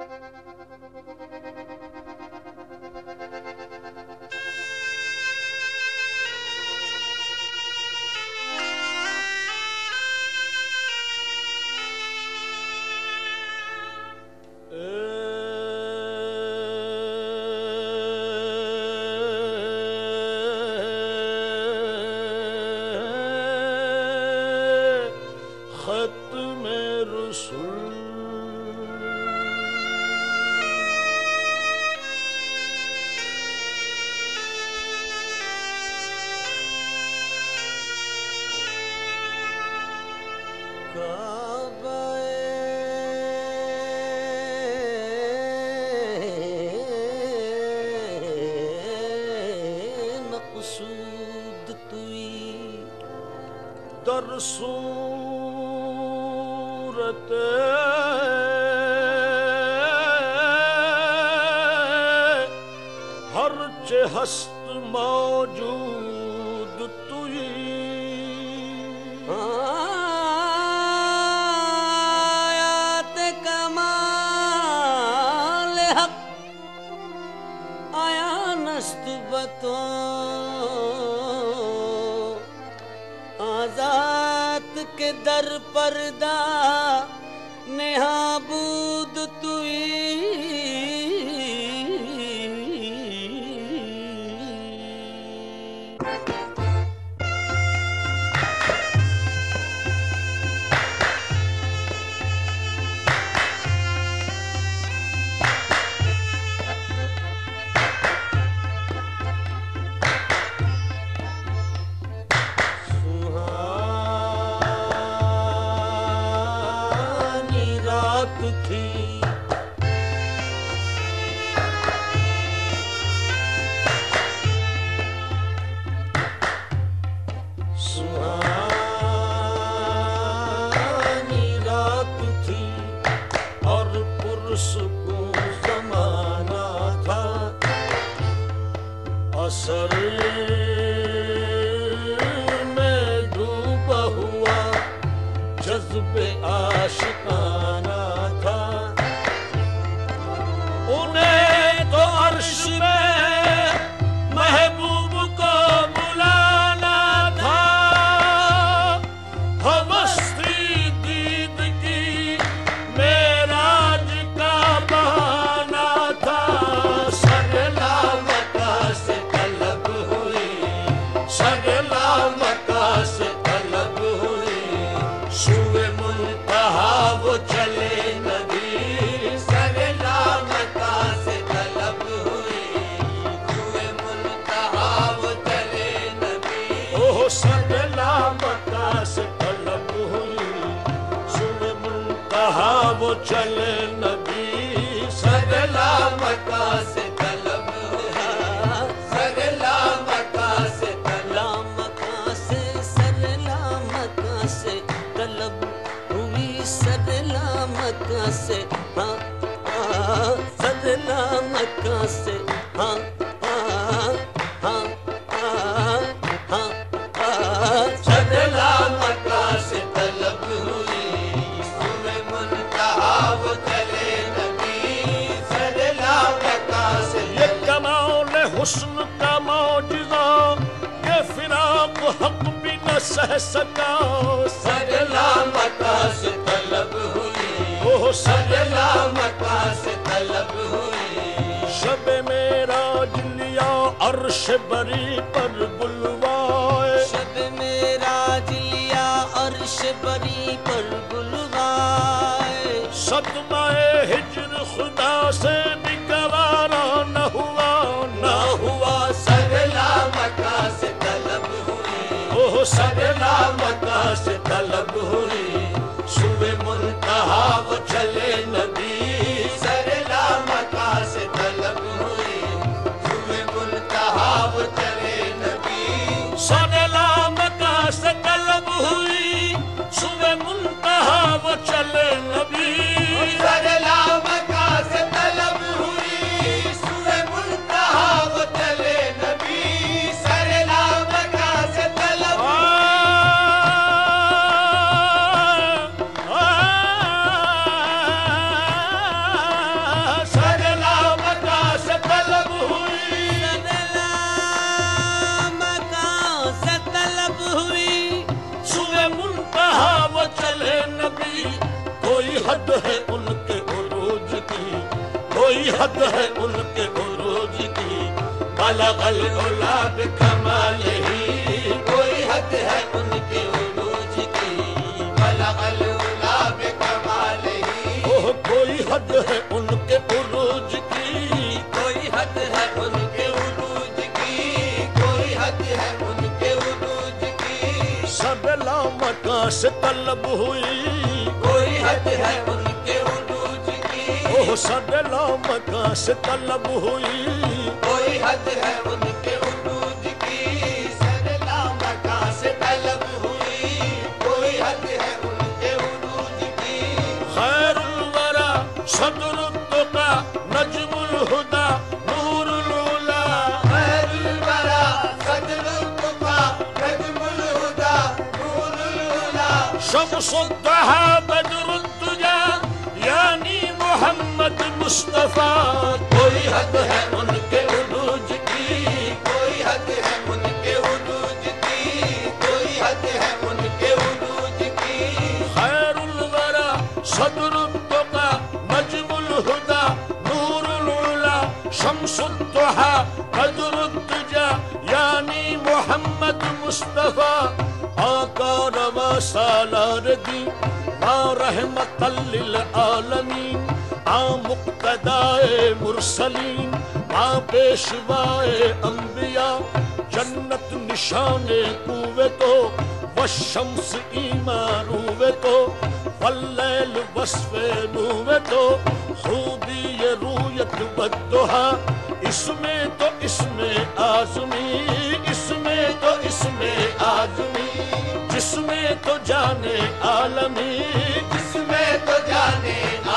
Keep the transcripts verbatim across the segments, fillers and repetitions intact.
مقصود توی در صورت هرچه هست موجود توی آیات کمال حق آیا نست بتو آزاد کے در پردہ نہابود توی تھی سہانی رات تھی اور پرسکون زمانہ تھا اثر میں ڈوبا ہوا جذب عاشقانہ محبوب کو بلانا تھا ہمستی دید کی معراج کا بہانا تھا سگلا مکہ سے طلب ہوئی سگلا مکہ سے طلب ہوئی سوئے منتہا وہ چلے نبی سگلا مکہ سے طلب ہوئی سگلا مکہ سے طلب ہوئی سوئے منتہا وہ چلے نبی سگلا مکہ سے طلب ہوئی سگلا مکہ سے طلب مکہ سے سگلا مکہ سے طلب ہوئی سگلا مکہ سے ہاں سگلا مکہ سے ہاں ہاں سگلا مکہ سے طلب ہوئی سوئے منتہا وہ چلے نبی سگلا مکہ سے یہ کمال حسن کا معجزہ کہ فراق حق بھی نہ سہ سکا سگلا مکہ سے طلب ہوئی وہ سگلا مکہ سے طلب ہوئی شب معراج لیا عرش بری پر بلوائے شب معراج لیا عرش بری پر بلوائے صدمہ ہجر خدا سے بھی گوارا نہ ہوا نہ ہوا سگلا مکہ سے طلب ہوئی وہ سگلا مکہ سے طلب ہوئی سوئے منتہا وہ چلے نبی سگلا مکہ سے طلب ہوئی سوئے منتہا وہ چلے نبی سگلا مکہ سے طلب ہوئی سوئے منتہا وہ چلے نبی سگلا مکہ سے طلب ہوئی سوئے منتہا وہ چلے نبی سگلا مکہ سے طلب کوئی حد ہے ان کے عروج کی بلغ العلا بکمالہ کوئی حد ہے ان کے عروج کی بلغ العلا بکمالہ اوہ کوئی حد ہے ان کے عروج کی کوئی حد ہے ان کے عروج کی کوئی حد ہے ان کے عروج کی سب لامکاں سے طلب ہوئی کوئی حد ہے ان کے عروج کی اوہ سب لامکاں سے طلب ہوئی کوئی حد ہے ان کے عروج کی سر لامکاں سے طلب ہوئی کوئی حد ہے ان کے عروج کی خیر الورا صدر التقا نجم الہدا نور العلا خیر الورا صدر التقا نجم الہدا نور العلا شمس الضحا بدر الدجا یعنی محمد مصطفیٰ کوئی حد ہے ان کے عروج کی کوئی حد ہے ان کے عروج کی کوئی حد ہے ان کے عروج کی خیر الورا صدر التقا نجم الہدا نور العلا شمس الضحا بدر الدجا یعنی محمد مصطفیٰ آقا روا سالار دی ما رحمت للعالمین آ مقتدائے مرسلین آ پیشوائے انبیاء جنت نشان کوے تو والشمس ایمان ہوئے تو واللیل وصف نوے تو خوبی رویت والدہا اس میں تو اس میں آزمی اس میں تو اس میں آزمی جس میں تو جانے عالمی جس میں تو جانے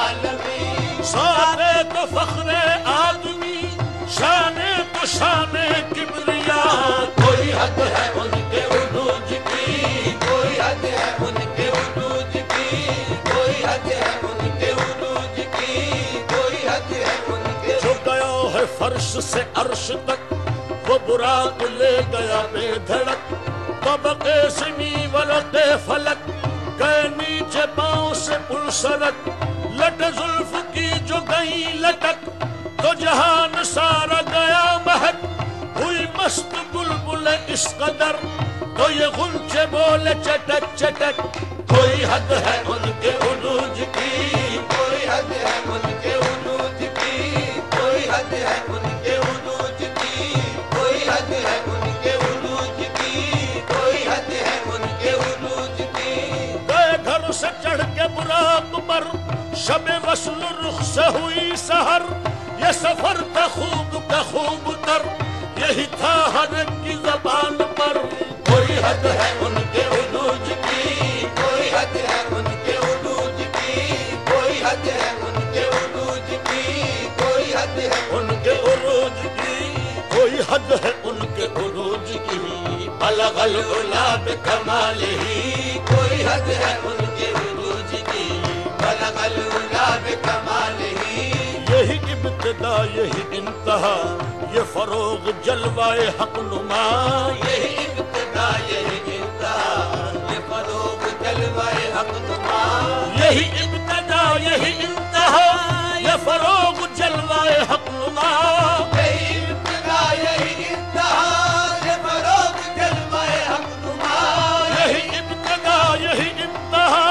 عالمی سارے تو فخر آدمی شان تو شان کبریا کوئی حد ہے ان کے عروج کی کوئی حد ہے ان کے عروج کی کوئی حد ہے ان کے عروج کی کوئی حد ہے ان کے جو گیا ہے فرش سے عرش تک وہ براق لے گیا بے دھڑک طبقے زمیں ورقے فلک گئے نیچے پاؤں سے پل سرک لٹ زلف کی جو گئی لٹک تو جہان سارا گیا مہک ہوئی مست بلبل اس قدر تو یہ غنچے بولے چٹک چٹک کوئی حد ہے ان کے عروج کی کوئی حد ہے ان کے عروج کی کوئی حد ہے ان کے عروج کی کوئی حد ہے ان کے عروج کی کوئی حد ہے ان کے عروج کی گئے گھر سے چڑھ کے براق پر شب وصل رخ سے ہوئی سحر یہ سفر تھا خوب کا خوب تر یہی تھا ہر ایک کی زبان پر کوئی حد ہے ان کے عروج کی کوئی حد ہے ان کے عروج کی کوئی حد ہے ان کے عروج کی کوئی حد ہے ان کے عروج کی کوئی حد ہے ان کے عروج کی بلغ العلا بکمالہ کوئی حد ہے ان کے عروج کی بلغ العلا بکمالہ یہی ابتدا یہی انتہا یہ فروغ جلوائے حق نما یہی ابتدا یہی انتہا یہ فروغ جلوائے حق نما یہی ابتدا یہی انتہا یہ فروغ جلوائے حق نما یہی ابتدا یہی انتہا یہ فروغ جلوائے حق نما یہی ابتدا یہی انتہا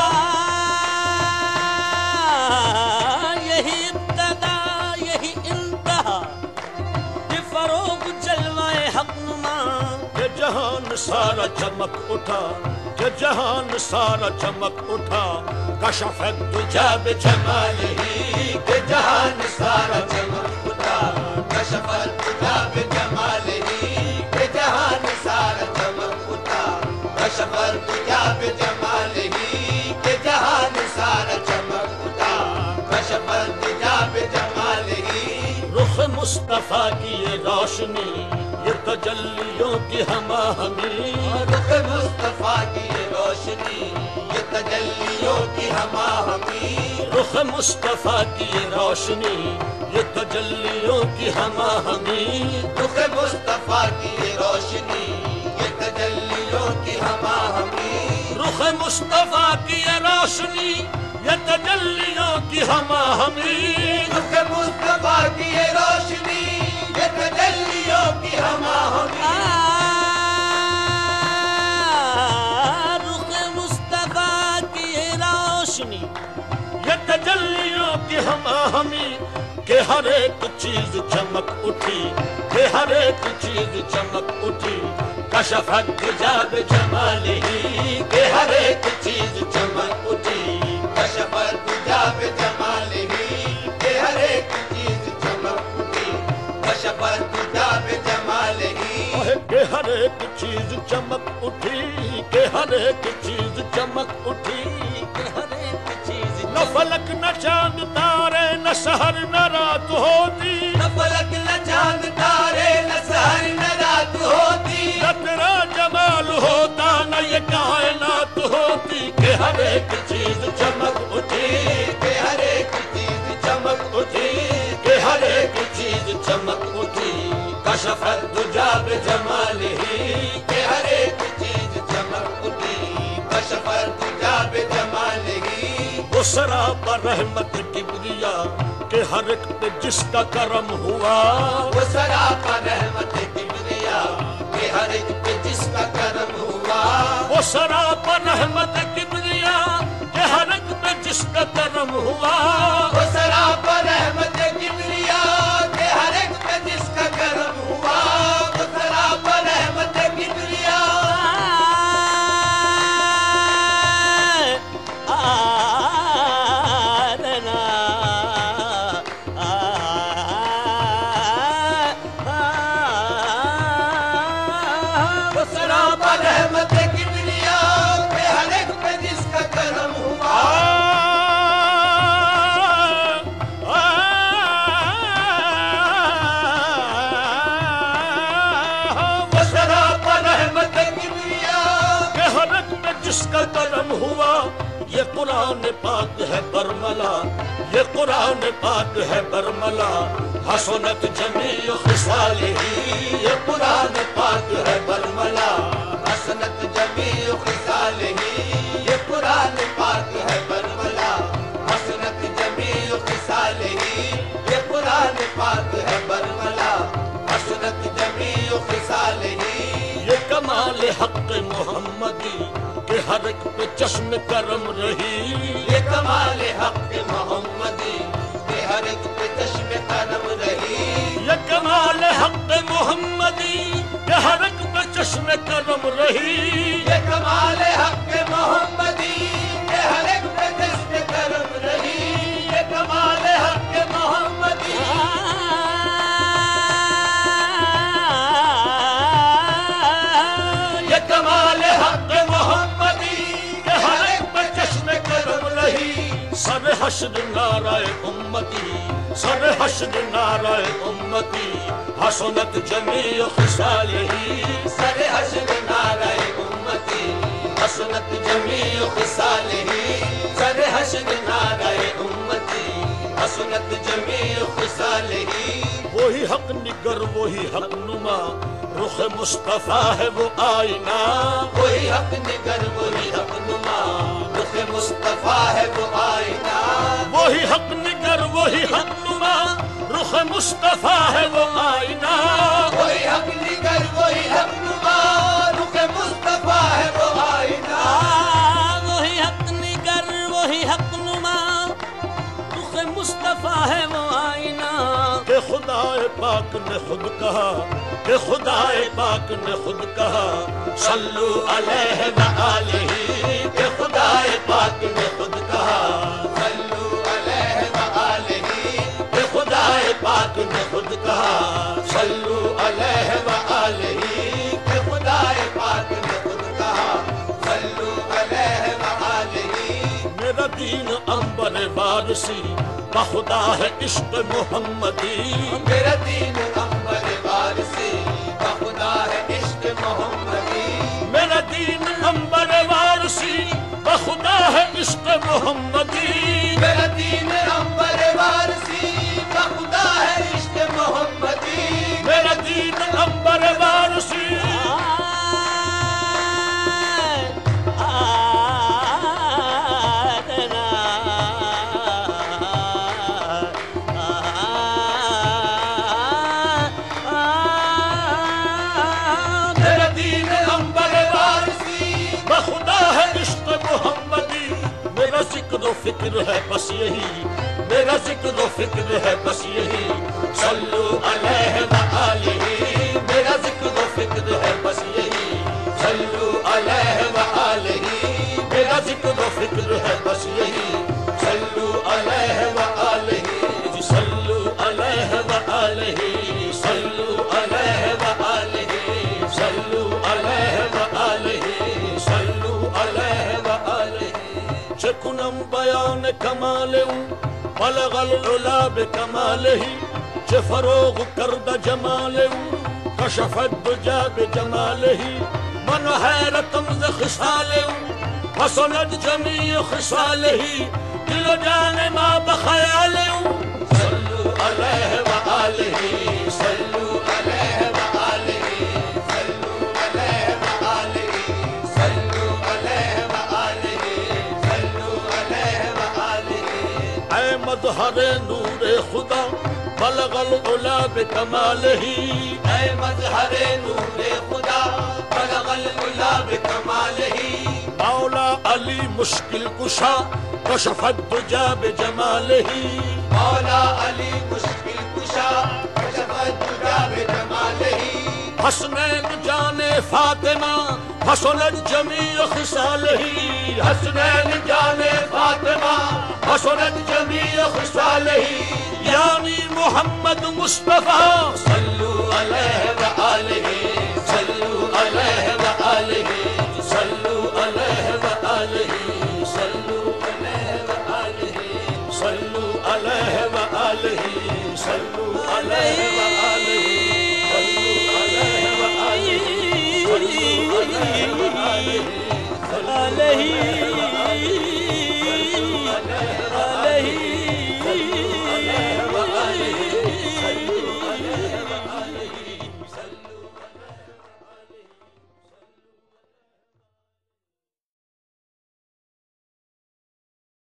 یہی ابتدا یہی انتہا یہ فروغ جلوائے حق نما کہ جہان سارا چمک اٹھا کہ جہان سارا چمک اٹھا کشف الدجا بجمالہ کہ جہان سارا چمک اٹھا کشف الدجا بجمالہ کہ جہان سارا چمک اٹھا کشف الدجا بجمالہ کہ جہان سارا چمک اٹھا کشف الدجا بجمالہ رخ مصطفیٰ کی یہ روشنی یہ تجلیوں کی ہما ہمی رخ مصطفیٰ کی یہ روشنی یہ تجلیوں کی ہما ہمی رخ مصطفیٰ کی یہ روشنی یہ تجلیوں کی ہما ہمی رخ مصطفیٰ کی یہ روشنی یہ تجلیوں کی ہما ہمی رخ مصطفیٰ کی یہ روشنی یہ تجلیوں کی ہما ہمی رخ مصطفیٰ کی یہ روشنی، یہ تجلیوں کی ہما ہوگی، رخ مصطفیٰ کی یہ روشنی، یہ تجلیوں کی ہما ہمی، کہ ہر ایک چیز چمک اٹھی، کہ ہر ایک چیز چمک اٹھی، کشفت حجاب جمالہ، کہ ہر ایک چیز چمک اٹھی، کشفت حجاب جمالہ، کہ ہر ایک چیز چمک اٹھی، کشفت حجاب جمالہ، کہ ہر ایک چیز چمک اٹھی، کہ ہر ایک چیز چمک اٹھی، کہ ہر ایک چیز نہ فلک نہ چاند تارے نہ سحر نہ رات ہوتی، نہ فلک نہ چاند تارے نہ سحر نہ رات ہوتی، نہ تیرا جمال ہوتا نہ یہ کائنات ہوتی، کہ ہر ایک چیز چمک اٹھی، کہ ہر ایک چیز چمک اٹھی، کہ ہر ایک چیز چمک اٹھی، کشفت حجاب جمالہ، کہ ہر ایک چیز چمک اٹھی، کشفت حجاب جمالہ، وہ سراپا رحمت کبریا، کہ ہر ایک پہ جس کا کرم ہوا، وہ سراپا رحمت کبریا، کہ ہر ایک پہ جس کا کرم ہوا، وہ سراپا رحمت کبریا، کہ ہر ایک پہ جس کا کرم ہوا، وہ سراپا رحمت کبریا، کہ ہر ایک پہ جس کا کرم ہوا، وہ سراپا رحمت کبریا، وہ سراپا رحمت کبریا، کہ ہر ایک پہ جس کا کرم ہوا، وہ سراپا رحمت کبریا، کہ ہر ایک پہ جس کا کرم ہوا، یہ قرآن پاک ہے برملا، یہ قرآن پاک ہے برملا، حسنت جمیع خصالہ، یہ قرآن پاک ہے برملا، حسنت جمیع خصالہ، یہ قرآن پاک ہے برملا، حسنت جمیع خصالہ، یہ قرآن پاک ہے برملا، حسنت جمیع خصالہ، یہ کمال حق محمدی، کہ ہر ایک پہ چشم کرم رہی، یہ کمال حق محمدی، کہ ہر ایک پہ چشم کرم رہی، یہ کمال حق محمدی، کہ ہر ایک پہ چشم کرم رہی، یہ کمال حق محمدی، کہ ہر ایک پہ چشم کرم رہی، یہ کمال حق محمدی، یہ کمال حق محمدی، کہ ہر ایک پہ چشم کرم رہی، سر حشر نعرہ امتی، سر حشر نعرہ امتی، حسنت جمیع خصالہ، سر حشر نعرہ امتی، حسنت جمیع خصالہ، سر حشر نعرہ امتی، حسنت جمیع خصالہ، وہی حق نگر وہی حق نما، رخ مصطفیٰ ہے وہ آئینہ، وہی حق نگر وہی حق نما، رخ مصطفیٰ ہے وہ آئینہ، وہی حق نگر وہی حق نما، رخ مصطفیٰ ہے وہ آئینہ، وہی حق نگر وہی حق نما، رخ مصطفیٰ ہے وہ آئینہ، وہی حق نگر وہی حق نما، رخ مصطفیٰ ہے وہ آئینہ، کہ خدا پاک نے خود کہا، کہ خدا پاک نے خود کہا، صلو علیہ وآلہ، کہ خدا پاک نے خود کہا، صلو علیہ وآلہ، کہ خدا پاک نے خود کہا، صلو علیہ وآلہ، کہ خدا پاک نے خود کہا، صلو علیہ وآلہ، میرا دین عنبر وارسی، بخدا ہے عشق محمدی، میرا دین عنبر وارسی، بخدا ہے عشق محمدی، میرا دین عنبر وارسی، بخدا ہے عشق محمدی، میرا دین عنبر وارسی، بخدا ہے عشق محمدی، میرا دین عنبر وارسی، میرا ذکر و فکر ہے بس یہی میرا ذکر و فکر ہے بس یہی صلو علیہ وآلہ میرا ذکر و فکر ہے بس یہی صلو علیہ وآلہ میرا ذکر و فکر ہے بس یہی صلو علیہ وآلہ صلو علیہ وآلہ صلو علیہ وآلہ صلو علیہ وآلہ صلو علیہ وآلہ چکنم بیان کمالہ بلغ العلا بکمالہ چ فروغ کرد جمالہ کشف الدجا بجمالہ من حیرتم ز خصالہ حسنت جمیع خصالہ دل و جان ما بخیالہ صلو علیہ وآلہ صلو علیہ وآلہ صلو علیہ وآلہ صلو علیہ وآلہ صلو علیہ وآلہ اے مظہر نور خدا بلغ العلا بکمالہ اے مظہر نور خدا بلغ العلا بکمالہ مولا علی مشکل کشا کشف الدجا بجمالہ مولا علی مشکل کشا کشف الدجا بجمالہ حسنین جان فاطمہ حسنت جمیع خصالہ حسنین جان فاطمہ حسنت جمیع خصالہ یعنی محمد مصطفیٰ صلو علیہ وآلہ صلو علیہ وآلہ صلو علیہ وآلہ صلو علیہ وآلہ صلو علیہ وآلہ صلو علیہ وآلہ صلو علیہ وآلہ